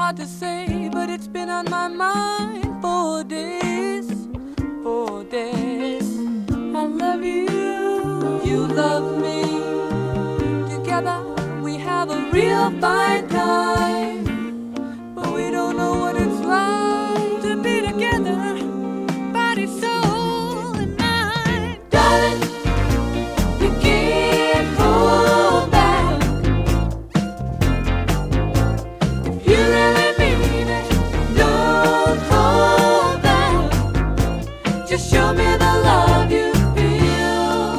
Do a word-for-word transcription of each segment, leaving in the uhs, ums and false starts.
hard to say, but it's been on my mind for days, for days. I love you, you love me. Together we have a real fine time, but we don't know what it's like to be together, body, soul, and mind. Darling, you can't hold back. If you really mean it, don't hold back. Just show me the love you feel.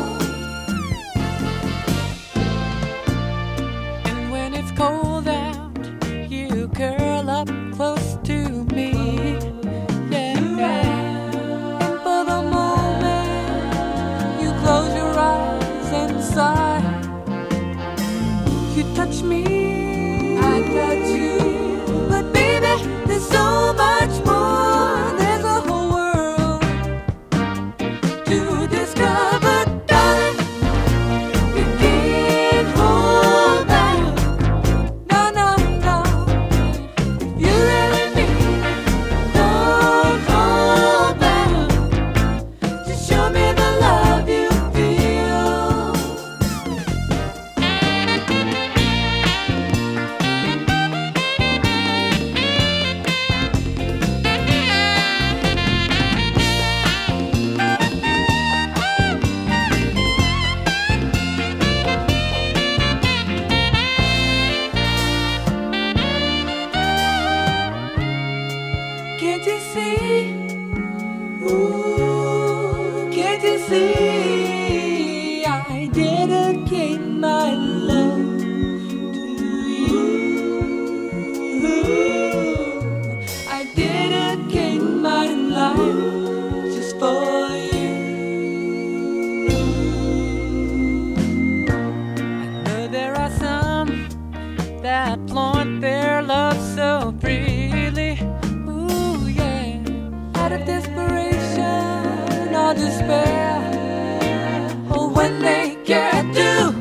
And when it's cold out, you curl up close to me. Yeah, yeah. And for the moment, you close your eyes and sigh. You touch me, I touch you. But baby, there's so much more. There's a whole world to discover. Darling, you can't hold back. No, no, no. If you really mean it, don't hold back. Just show me the love you feel. Can't you see? Ooh, can't you see? I dedicate my love to you. I dedicate my life just for you. I know there are some that flaunt their love so freely. Ooh, yeah. Out of desperation or despair, or when they get to